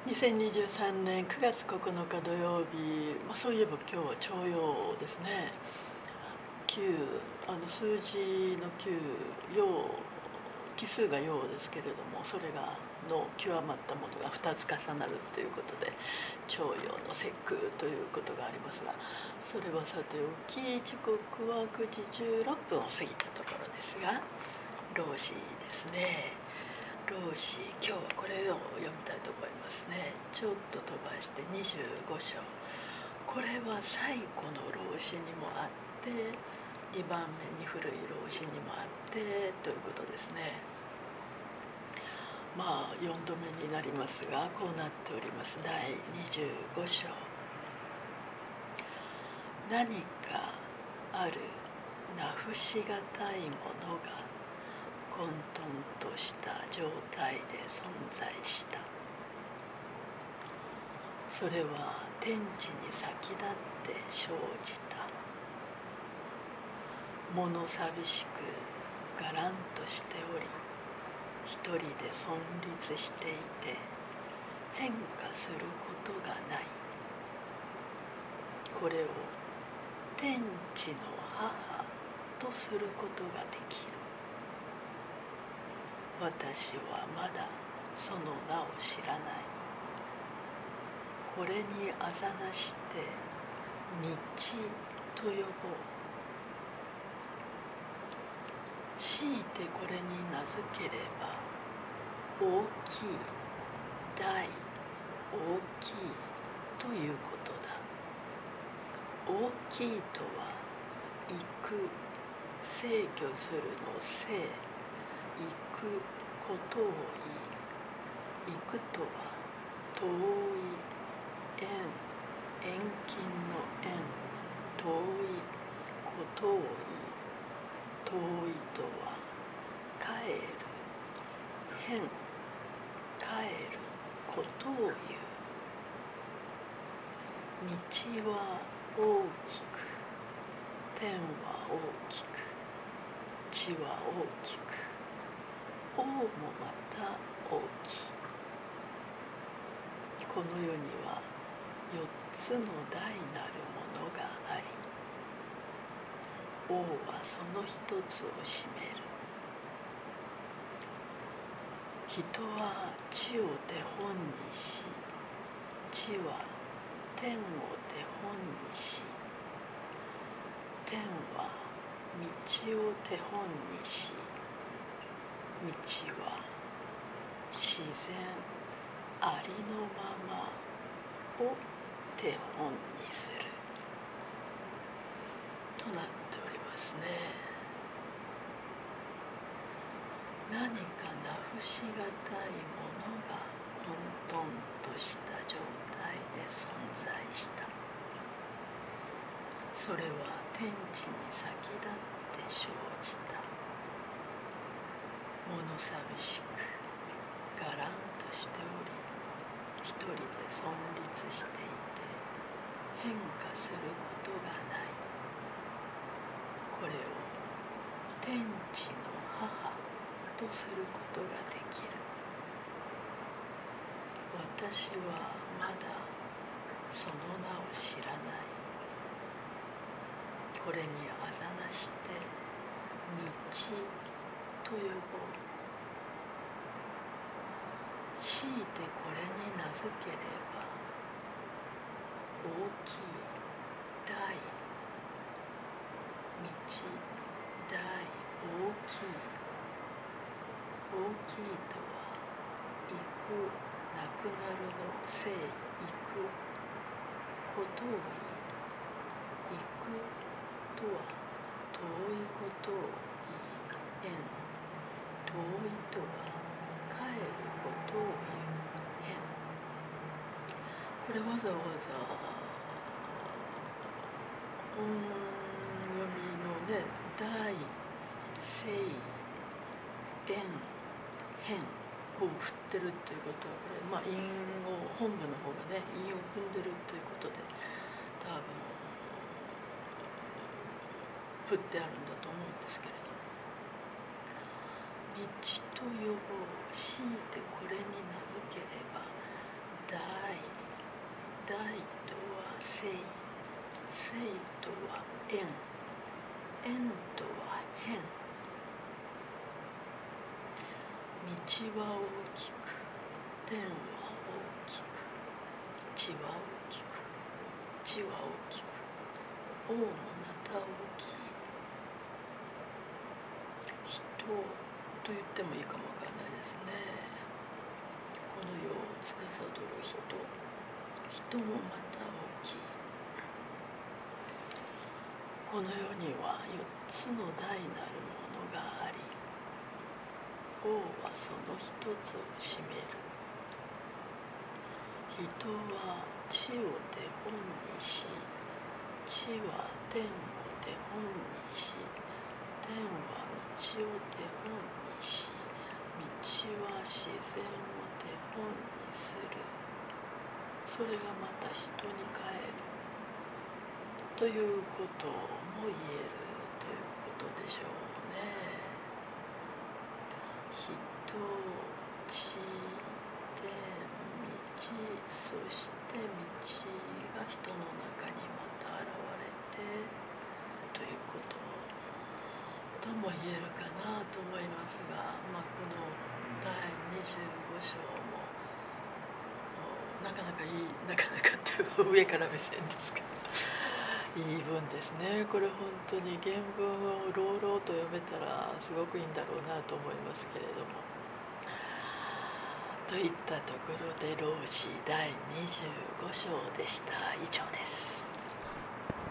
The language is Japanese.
2023年9月9日土曜日、そういえば今日は徴用ですね。数字の9、陽、奇数が陽ですけれども、それがの極まったものが2つ重なるということで徴用の節句ということがありますが、それはさておき、時刻は9時16分を過ぎたところですが、老子ですね。老子、今日はこれを読みたいと思いますね。ちょっと飛ばして25章。これは最古の老子にもあって2番目に古い老子にもあってということですね。4度目になりますが、こうなっております。第25章。何かある名不しがたいものが混沌とした状態で存在した。それは天地に先立って生じた。物寂しくがらんとしており、一人で存立していて変化することがない。これを天地の母とすることができる。私はまだその名を知らない。これにあざなして道と呼ぼう。強いてこれに名付ければ、大きい、大、大きいということだ。大きいとは行く、制御するの制、行くことを言い、行くとは遠い、遠近の遠、遠いことを言い、遠いとは帰る、変、帰ることを言う。道は大きく、天は大きく、地は大きく、王もまた大きい。この世には4つの大なるものがあり、王はその一つを占める。人は地を手本にし、地は天を手本にし、天は道を手本にし、道は自然ありのままを手本にするとなっておりますね。何か名不しがたいものが混沌とした状態で存在した。それは天地に先立って生じた。物寂しくがらんとしており、一人で存立していて変化することがない。これを天地の母とすることができる。私はまだその名を知らない。これにあざなして道と呼ぼう。強いてこれに名付ければ、大きい、大、道、大、大きい。大きいとは行く、なくなるの生、行くことを言い、行くとは遠いことを言い、遠、遠いとは帰ることを言う、変。これわざわざ音読みのね、大、生、遠、変を振ってるということは、これ、韻を本部の方がね、韻を踏んでるということで、多分振ってあるんだと思うんですけれども、道と呼ぼう、強いてこれに名付ければ、大、 大とは正、正とは円、円とは変。道は大きく、天は大きく、地は大きく、地は大きく、王もまた大きい。人と言ってもいいかもわからないですね。この世を司る人、人もまた大きい。この世には4つの大なるものがあり、王はその一つを占める。人は地を手本にし、地は天を手本にし、天は道を手本にし、道は自然を手本にする。それがまた人に返るということも言えるということでしょうね。人、地、天、道、そして道が人の中にまた現れてということとも言えるかなと思いますが、この第25章もなかなかいい、なかなかっていう上から目線ですけどいい文ですね。これ本当に原文を朗々と読めたらすごくいいんだろうなと思いますけれども。といったところで老子第25章でした。以上です。